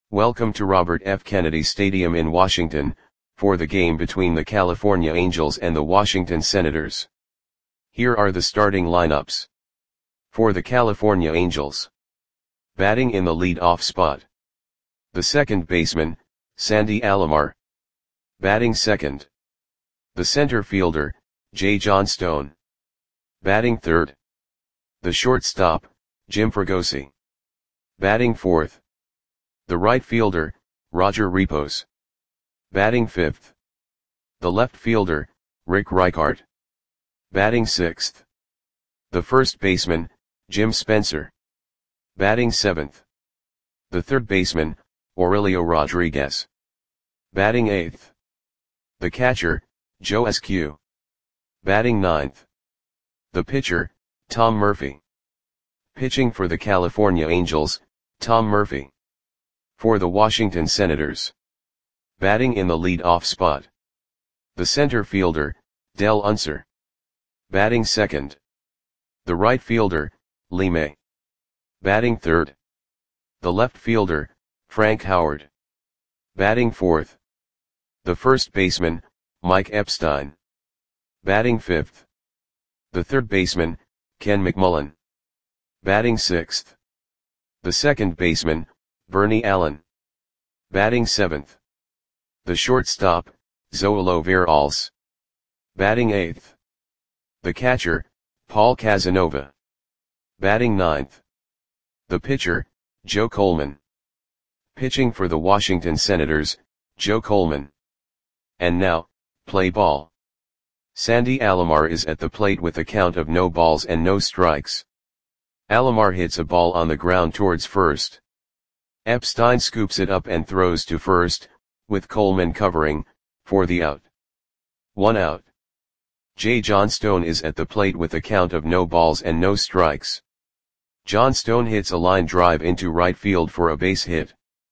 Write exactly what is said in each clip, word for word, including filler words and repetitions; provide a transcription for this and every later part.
Welcome to Robert F. Kennedy Stadium in Washington, for the game between the California Angels and the Washington Senators. Here are the starting lineups. For the California Angels. Batting in the lead-off spot. The second baseman, Sandy Alomar. Batting second. The center fielder, Jay Johnstone. Batting third. The shortstop, Jim Fregosi. Batting fourth. The right fielder, Roger Repos. Batting fifth. The left fielder, Rick Reichart. Batting sixth. The first baseman, Jim Spencer. Batting seventh. The third baseman, Aurelio Rodriguez. Batting eighth. The catcher, Joe Eskew. Batting ninth. The pitcher, Tom Murphy. Pitching for the California Angels, Tom Murphy. For the Washington Senators. Batting in the lead-off spot. The center fielder, Del Unser. Batting second. The right fielder, Lee May. Batting third. The left fielder, Frank Howard. Batting fourth. The first baseman, Mike Epstein. Batting fifth. The third baseman, Ken McMullen. Batting sixth. The second baseman, Bernie Allen. Batting seventh. The shortstop, Zoilo Veralles. Batting eighth. The catcher, Paul Casanova. Batting ninth. The pitcher, Joe Coleman. Pitching for the Washington Senators, Joe Coleman. And now, play ball. Sandy Alomar is at the plate with a count of no balls and no strikes. Alomar hits a ball on the ground towards first. Epstein scoops it up and throws to first, with Coleman covering, for the out. One out. Jay Johnstone is at the plate with a count of no balls and no strikes. Johnstone hits a line drive into right field for a base hit.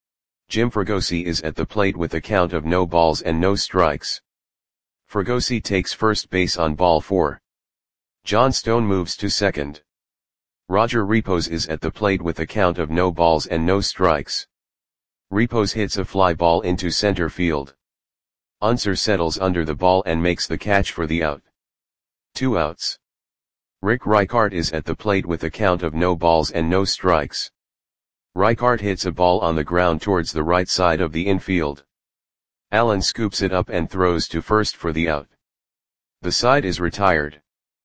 Jim Fregosi is at the plate with a count of no balls and no strikes. Fregosi takes first base on ball four. Johnstone moves to second. Roger Repos is at the plate with a count of no balls and no strikes. Repos hits a fly ball into center field. Unser settles under the ball and makes the catch for the out. Two outs. Rick Reichart is at the plate with a count of no balls and no strikes. Reichart hits a ball on the ground towards the right side of the infield. Allen scoops it up and throws to first for the out. The side is retired.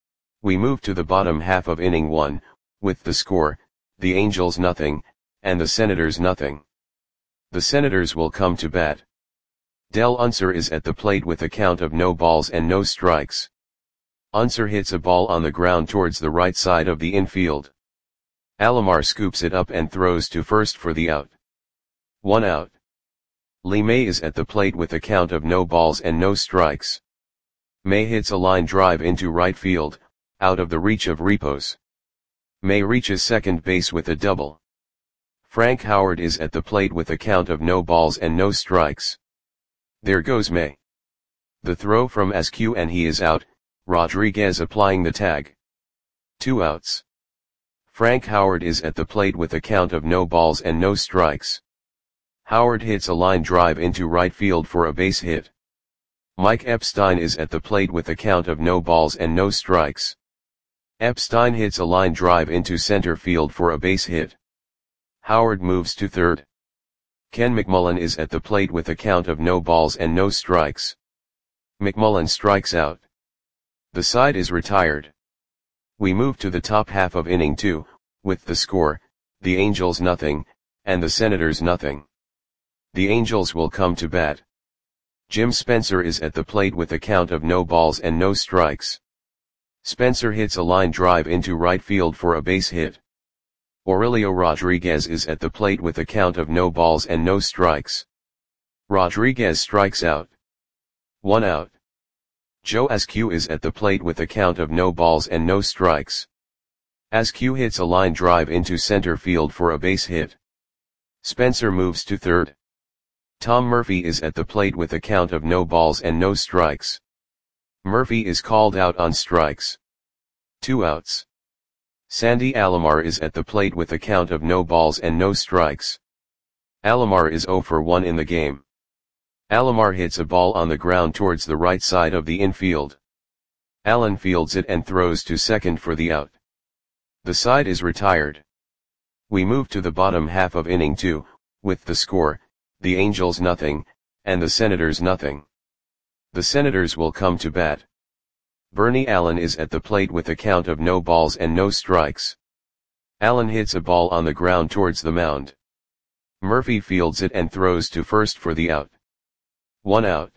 We move to the bottom half of inning one, with the score, the Angels nothing, and the Senators nothing. The Senators will come to bat. Del Unser is at the plate with a count of no balls and no strikes. Unser hits a ball on the ground towards the right side of the infield. Alomar scoops it up and throws to first for the out. One out. Lee May is at the plate with a count of no balls and no strikes. May hits a line drive into right field, out of the reach of Repos. May reaches second base with a double. Frank Howard is at the plate with a count of no balls and no strikes. There goes May. The throw from Eskew and he is out, Rodriguez applying the tag. Two outs. Frank Howard is at the plate with a count of no balls and no strikes. Howard hits a line drive into right field for a base hit. Mike Epstein is at the plate with a count of no balls and no strikes. Epstein hits a line drive into center field for a base hit. Howard moves to third. Ken McMullen is at the plate with a count of no balls and no strikes. McMullen strikes out. The side is retired. We move to the top half of inning two, with the score, the Angels nothing, and the Senators nothing. The Angels will come to bat. Jim Spencer is at the plate with a count of no balls and no strikes. Spencer hits a line drive into right field for a base hit. Aurelio Rodriguez is at the plate with a count of no balls and no strikes. Rodriguez strikes out. One out. Joe Eskew is at the plate with a count of no balls and no strikes. Eskew hits a line drive into center field for a base hit. Spencer moves to third. Tom Murphy is at the plate with a count of no balls and no strikes. Murphy is called out on strikes. Two outs. Sandy Alomar is at the plate with a count of no balls and no strikes. Alomar is zero for one in the game. Alomar hits a ball on the ground towards the right side of the infield. Allen fields it and throws to second for the out. The side is retired. We move to the bottom half of inning two, with the score, the Angels nothing, and the Senators nothing. The Senators will come to bat. Bernie Allen is at the plate with a count of no balls and no strikes. Allen hits a ball on the ground towards the mound. Murphy fields it and throws to first for the out. One out.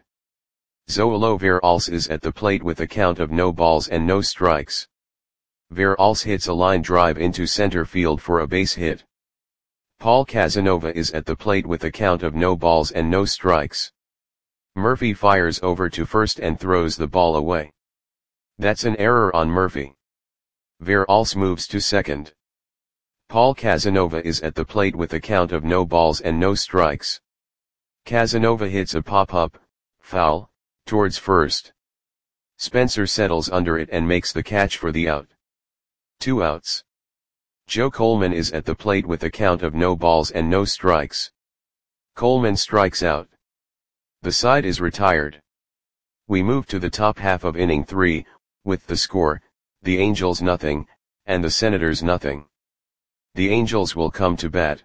Zoilo Veralce is at the plate with a count of no balls and no strikes. Veralce hits a line drive into center field for a base hit. Paul Casanova is at the plate with a count of no balls and no strikes. Murphy fires over to first and throws the ball away. That's an error on Murphy. Veralce moves to second. Paul Casanova is at the plate with a count of no balls and no strikes. Casanova hits a pop-up, foul, towards first. Spencer settles under it and makes the catch for the out. Two outs. Joe Coleman is at the plate with a count of no balls and no strikes. Coleman strikes out. The side is retired. We move to the top half of inning three, with the score, the Angels nothing, and the Senators nothing. The Angels will come to bat.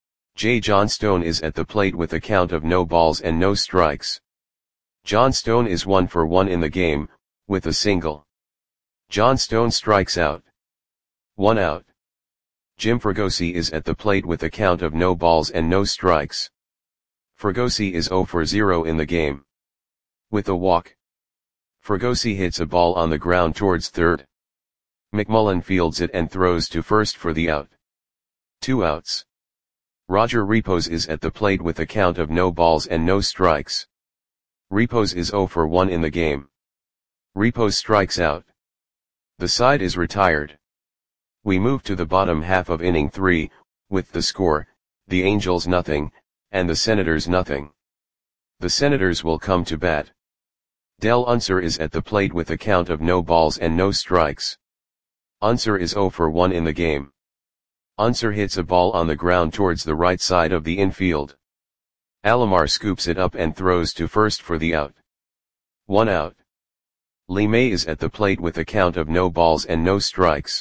Jay Johnstone is at the plate with a count of no balls and no strikes. Johnstone is one for one in the game, with a single. Johnstone strikes out. One out. Jim Fregosi is at the plate with a count of no balls and no strikes. Fregosi is zero for zero in the game. With a walk. Fregosi hits a ball on the ground towards third. McMullen fields it and throws to first for the out. Two outs. Roger Repos is at the plate with a count of no balls and no strikes. Repos is zero for one in the game. Repos strikes out. The side is retired. We move to the bottom half of inning three, with the score, the Angels nothing, and the Senators nothing. The Senators will come to bat. Del Unser is at the plate with a count of no balls and no strikes. Unser is zero for one in the game. Unser hits a ball on the ground towards the right side of the infield. Alomar scoops it up and throws to first for the out. One out. Lee May is at the plate with a count of no balls and no strikes.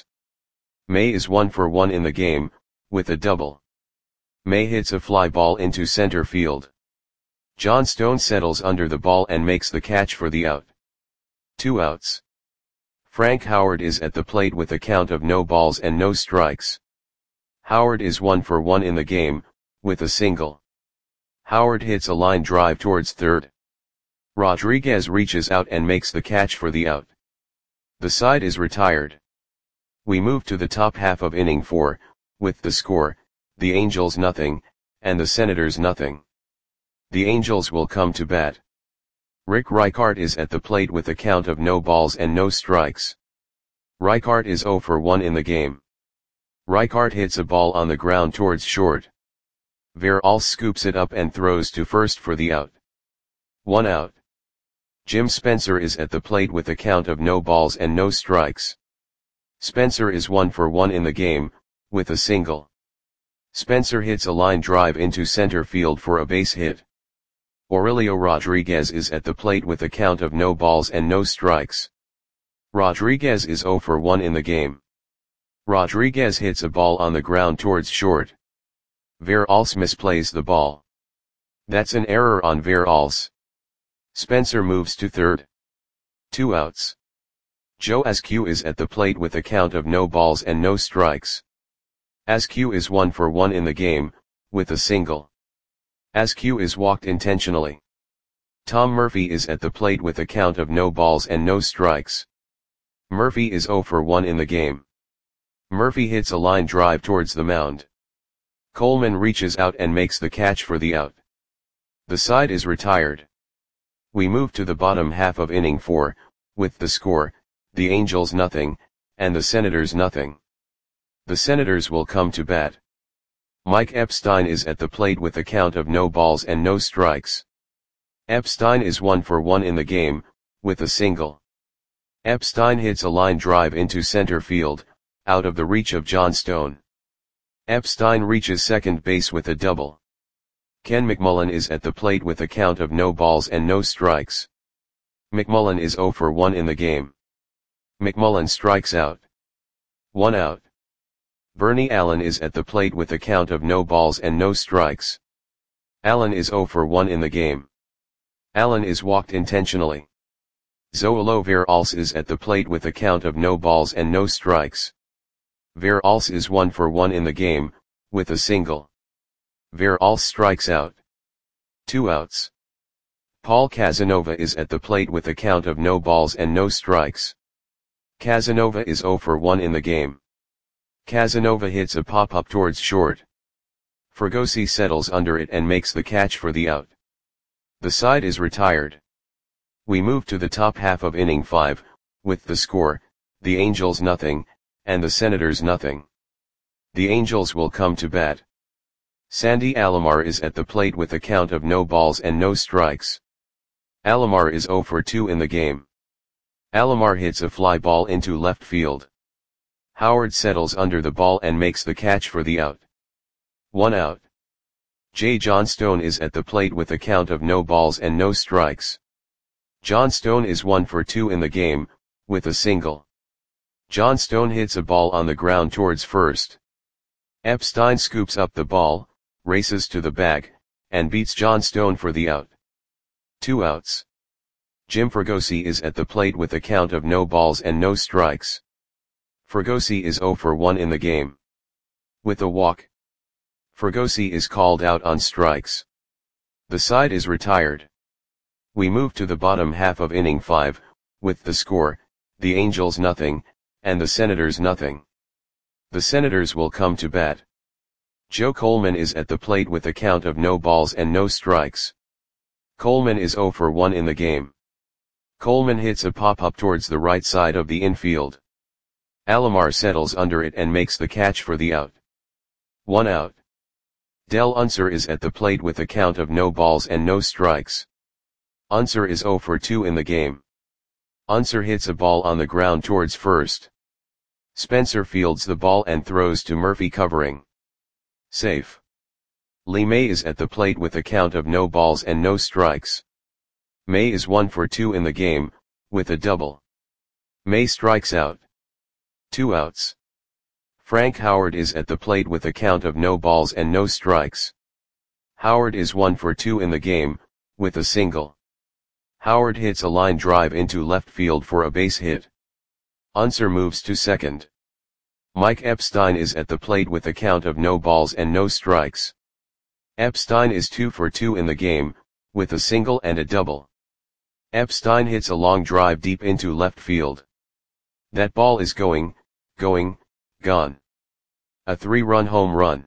May is one for one in the game, with a double. May hits a fly ball into center field. Johnstone settles under the ball and makes the catch for the out. Two outs. Frank Howard is at the plate with a count of no balls and no strikes. Howard is one for one in the game, with a single. Howard hits a line drive towards third. Rodriguez reaches out and makes the catch for the out. The side is retired. We move to the top half of inning four, with the score, the Angels nothing, and the Senators nothing. The Angels will come to bat. Rick Reichart is at the plate with a count of no balls and no strikes. Reichart is zero for one in the game. Reichart hits a ball on the ground towards short. Veralce scoops it up and throws to first for the out. One out. Jim Spencer is at the plate with a count of no balls and no strikes. Spencer is one for one in the game, with a single. Spencer hits a line drive into center field for a base hit. Aurelio Rodriguez is at the plate with a count of no balls and no strikes. Rodriguez is zero for one in the game. Rodriguez hits a ball on the ground towards short. Veralce misplays the ball. That's an error on Veralce. Spencer moves to third. Two outs. Joe Askew is at the plate with a count of no balls and no strikes. Askew is one for one in the game, with a single. Askew is walked intentionally. Tom Murphy is at the plate with a count of no balls and no strikes. Murphy is zero for one in the game. Murphy hits a line drive towards the mound. Coleman reaches out and makes the catch for the out. The side is retired. We move to the bottom half of inning four, with the score, the Angels nothing, and the Senators nothing. The Senators will come to bat. Mike Epstein is at the plate with a count of no balls and no strikes. Epstein is one for one in the game, with a single. Epstein hits a line drive into center field, out of the reach of Johnstone. Epstein reaches second base with a double. Ken McMullen is at the plate with a count of no balls and no strikes. McMullen is zero for one in the game. McMullen strikes out. One out. Bernie Allen is at the plate with a count of no balls and no strikes. Allen is zero for one in the game. Allen is walked intentionally. Zoilo Veralce is at the plate with a count of no balls and no strikes. Veralce is one for one in the game, with a single. Veralce strikes out. Two outs. Paul Casanova is at the plate with a count of no balls and no strikes. Casanova is zero for one in the game. Casanova hits a pop-up towards short. Fregosi settles under it and makes the catch for the out. The side is retired. We move to the top half of inning five, with the score, the Angels nothing, and the Senators nothing. The Angels will come to bat. Sandy Alomar is at the plate with a count of no balls and no strikes. Alomar is zero for two in the game. Alomar hits a fly ball into left field. Howard settles under the ball and makes the catch for the out. One out. Jay Johnstone is at the plate with a count of no balls and no strikes. Johnstone is one for two in the game, with a single. Johnstone hits a ball on the ground towards first. Epstein scoops up the ball, races to the bag, and beats Johnstone for the out. Two outs. Jim Fregosi is at the plate with a count of no balls and no strikes. Fregosi is zero for one in the game. With a walk. Fregosi is called out on strikes. The side is retired. We move to the bottom half of inning five, with the score, the Angels nothing, and the Senators nothing. The Senators will come to bat. Joe Coleman is at the plate with a count of no balls and no strikes. Coleman is zero for one in the game. Coleman hits a pop-up towards the right side of the infield. Alomar settles under it and makes the catch for the out. One out. Del Unser is at the plate with a count of no balls and no strikes. Unser is zero for two in the game. Unser hits a ball on the ground towards first. Spencer fields the ball and throws to Murphy covering. Safe. Lee May is at the plate with a count of no balls and no strikes. May is one for two in the game, with a double. May strikes out. Two outs. Frank Howard is at the plate with a count of no balls and no strikes. Howard is one for two in the game, with a single. Howard hits a line drive into left field for a base hit. Unser moves to second. Mike Epstein is at the plate with a count of no balls and no strikes. Epstein is two for two in the game, with a single and a double. Epstein hits a long drive deep into left field. That ball is going, going, gone. A three-run home run.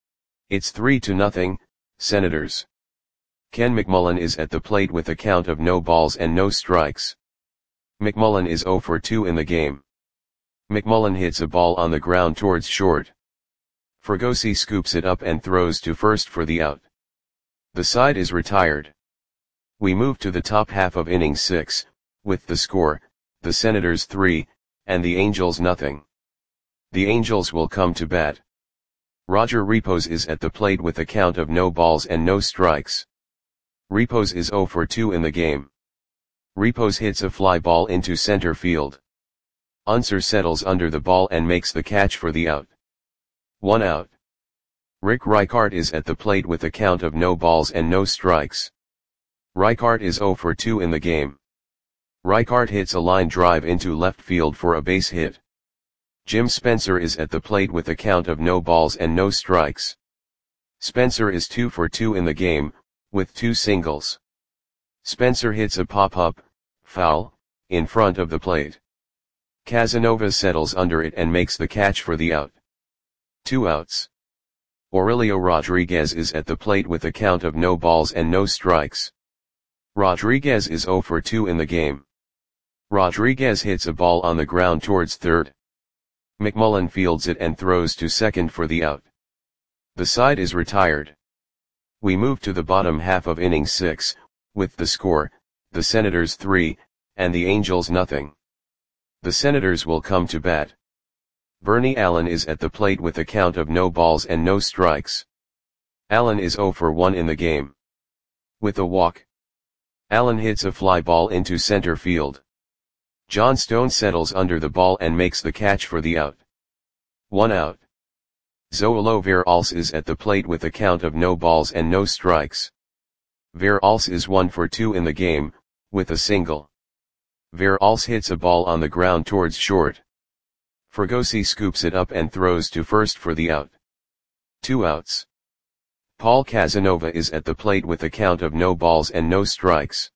It's three to nothing, Senators. Ken McMullen is at the plate with a count of no balls and no strikes. McMullen is zero for two in the game. McMullen hits a ball on the ground towards short. Fregosi scoops it up and throws to first for the out. The side is retired. We move to the top half of inning six, with the score, the Senators three, and the Angels nothing. The Angels will come to bat. Roger Repos is at the plate with a count of no balls and no strikes. Repos is zero for two in the game. Repos hits a fly ball into center field. Unser settles under the ball and makes the catch for the out. One out. Rick Reichart is at the plate with a count of no balls and no strikes. Reichart is zero for two in the game. Reichart hits a line drive into left field for a base hit. Jim Spencer is at the plate with a count of no balls and no strikes. Spencer is two for two in the game, with two singles. Spencer hits a pop-up, foul, in front of the plate. Casanova settles under it and makes the catch for the out. Two outs. Aurelio Rodriguez is at the plate with a count of no balls and no strikes. Rodriguez is zero for two in the game. Rodriguez hits a ball on the ground towards third. McMullen fields it and throws to second for the out. The side is retired. We move to the bottom half of inning six, with the score, the Senators three, and the Angels nothing. The Senators will come to bat. Bernie Allen is at the plate with a count of no balls and no strikes. Allen is zero for one in the game. With a walk, Allen hits a fly ball into center field. John Stone settles under the ball and makes the catch for the out. One out. Zoilo Veralles is at the plate with a count of no balls and no strikes. Veralles is one for two in the game, with a single. Veralles hits a ball on the ground towards short. Fregosi scoops it up and throws to first for the out. Two outs. Paul Casanova is at the plate with a count of no balls and no strikes.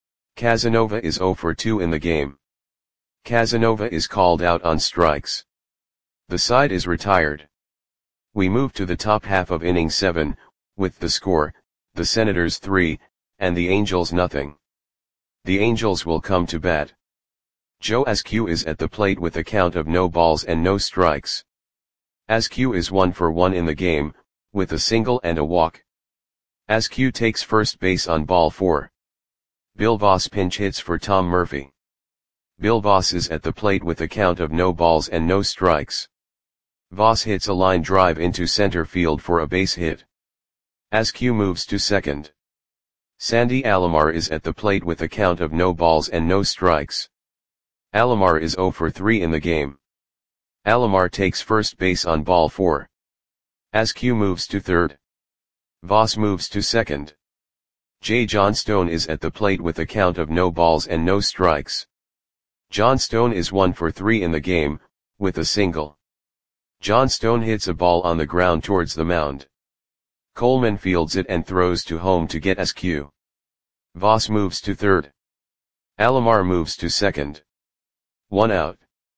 Casanova is zero for two in the game. Casanova is called out on strikes. The side is retired. We move to the top half of inning seven, with the score, the Senators three, and the Angels nothing. The Angels will come to bat. Joe Askew is at the plate with a count of no balls and no strikes. Askew is one for one in the game, with a single and a walk. Askew takes first base on ball four. Bill Voss pinch hits for Tom Murphy. Bill Voss is at the plate with a count of no balls and no strikes. Voss hits a line drive into center field for a base hit. Askew moves to second. Sandy Alomar is at the plate with a count of no balls and no strikes. Alomar is zero for three in the game. Alomar takes first base on ball four. Askew moves to third. Voss moves to second. J. John Stone is at the plate with a count of no balls and no strikes. John Stone is one for three in the game, with a single. John Stone hits a ball on the ground towards the mound. Coleman fields it and throws to home to get Askew. Voss moves to third. Alomar moves to second. One out.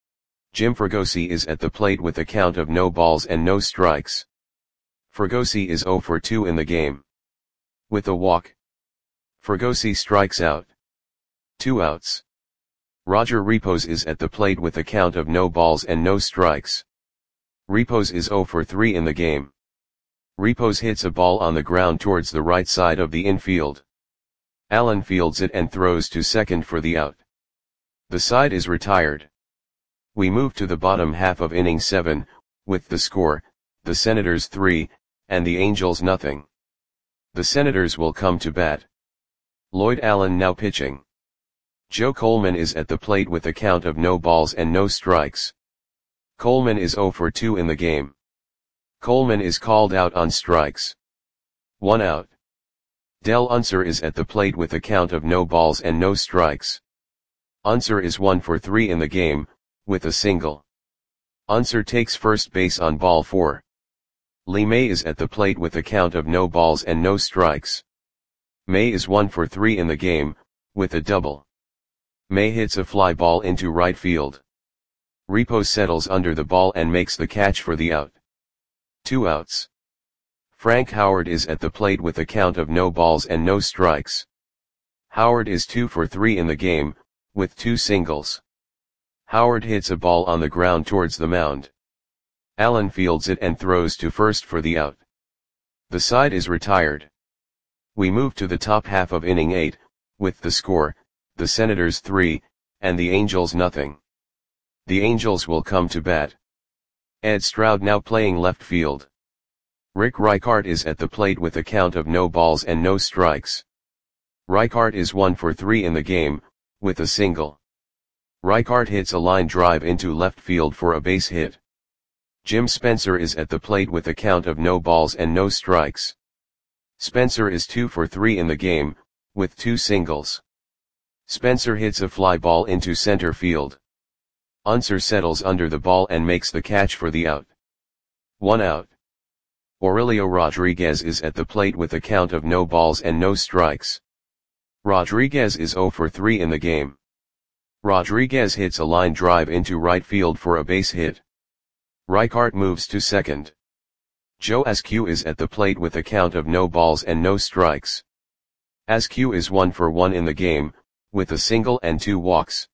Jim Fregosi is at the plate with a count of no balls and no strikes. Fregosi is zero for two in the game. With a walk, Fregosi strikes out. Two outs. Roger Repos is at the plate with a count of no balls and no strikes. Repos is zero for three in the game. Repos hits a ball on the ground towards the right side of the infield. Allen fields it and throws to second for the out. The side is retired. We move to the bottom half of inning seven, with the score, the Senators three, and the Angels nothing. The Senators will come to bat. Lloyd Allen now pitching. Joe Coleman is at the plate with a count of no balls and no strikes. Coleman is zero for two in the game. Coleman is called out on strikes. One out. Del Unser is at the plate with a count of no balls and no strikes. Unser is one for three in the game, with a single. Unser takes first base on ball four. Lee May is at the plate with a count of no balls and no strikes. May is one for three in the game, with a double. May hits a fly ball into right field. Repos settles under the ball and makes the catch for the out. Two outs. Frank Howard is at the plate with a count of no balls and no strikes. Howard is two for three in the game, with two singles. Howard hits a ball on the ground towards the mound. Allen fields it and throws to first for the out. The side is retired. We move to the top half of inning eight, with the score, the Senators three, and the Angels nothing. The Angels will come to bat. Ed Stroud now playing left field. Rick Reichart is at the plate with a count of no balls and no strikes. Reichart is one for three in the game, with a single. Reichart hits a line drive into left field for a base hit. Jim Spencer is at the plate with a count of no balls and no strikes. Spencer is two for three in the game, with two singles. Spencer hits a fly ball into center field. Unser settles under the ball and makes the catch for the out. One out. Aurelio Rodriguez is at the plate with a count of no balls and no strikes. Rodriguez is zero for three in the game. Rodriguez hits a line drive into right field for a base hit. Reichart moves to second. Joe Askew is at the plate with a count of no balls and no strikes. Askew is one for one in the game, with a single and two walks.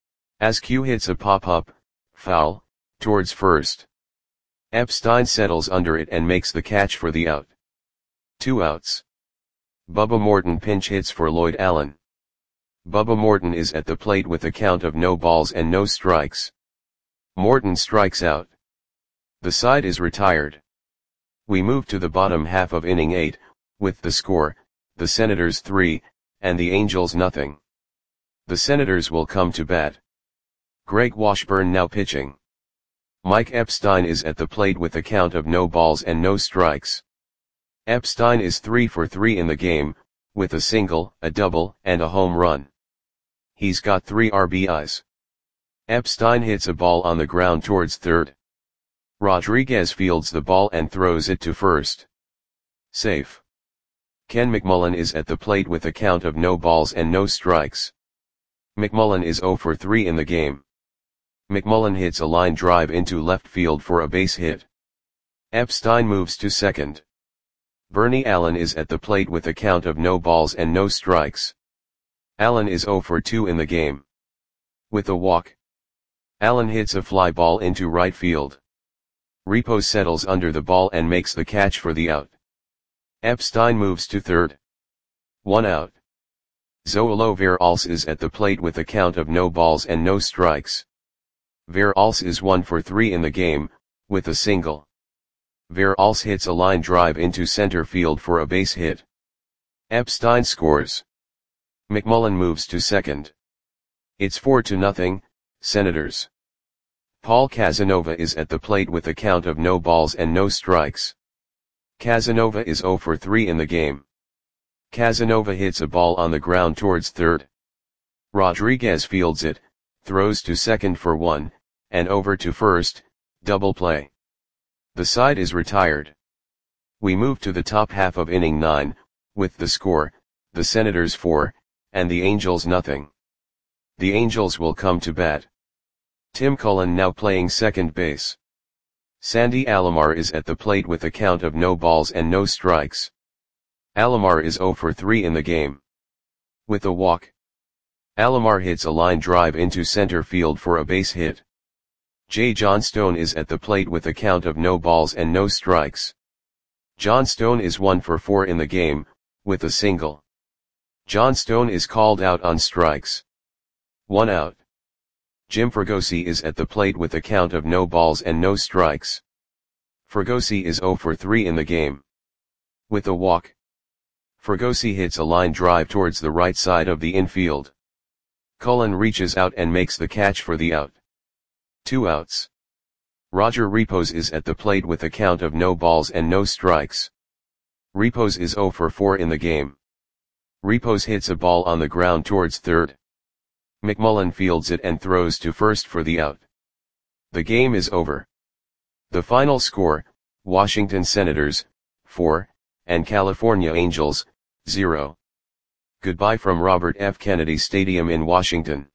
Askew hits a pop-up, foul, towards first. Epstein settles under it and makes the catch for the out. Two outs. Bubba Morton pinch hits for Lloyd Allen. Bubba Morton is at the plate with a count of no balls and no strikes. Morton strikes out. The side is retired. We move to the bottom half of inning eight, with the score, the Senators three, and the Angels nothing. The Senators will come to bat. Greg Washburn now pitching. Mike Epstein is at the plate with a count of no balls and no strikes. Epstein is three for three in the game, with a single, a double, and a home run. He's got three R B Is. Epstein hits a ball on the ground towards third. Rodriguez fields the ball and throws it to first. Safe. Ken McMullen is at the plate with a count of no balls and no strikes. McMullen is zero for three in the game. McMullen hits a line drive into left field for a base hit. Epstein moves to second. Bernie Allen is at the plate with a count of no balls and no strikes. Allen is zero for two in the game. With a walk, Allen hits a fly ball into right field. Repos settles under the ball and makes the catch for the out. Epstein moves to third. One out. Zoilo Veralce is at the plate with a count of no balls and no strikes. Veralce is one for three in the game, with a single. Veralce hits a line drive into center field for a base hit. Epstein scores. McMullen moves to second. It's four to nothing, Senators. Paul Casanova is at the plate with a count of no balls and no strikes. Casanova is zero for three in the game. Casanova hits a ball on the ground towards third. Rodriguez fields it, throws to second for one, and over to first, double play. The side is retired. We move to the top half of inning nine, with the score, the Senators four, and the Angels nothing. The Angels will come to bat. Tim Cullen now playing second base. Sandy Alomar is at the plate with a count of no balls and no strikes. Alomar is zero for three in the game. With a walk, Alomar hits a line drive into center field for a base hit. Jay Johnstone is at the plate with a count of no balls and no strikes. Johnstone is one for four in the game, with a single. Johnstone is called out on strikes. One out. Jim Fregosi is at the plate with a count of no balls and no strikes. Fregosi is zero for three in the game. With a walk, Fregosi hits a line drive towards the right side of the infield. Cullen reaches out and makes the catch for the out. Two outs. Roger Repos is at the plate with a count of no balls and no strikes. Repos is zero for four in the game. Repos hits a ball on the ground towards third. McMullen fields it and throws to first for the out. The game is over. The final score, Washington Senators, four, and California Angels, zero. Goodbye from Robert F. Kennedy Stadium in Washington.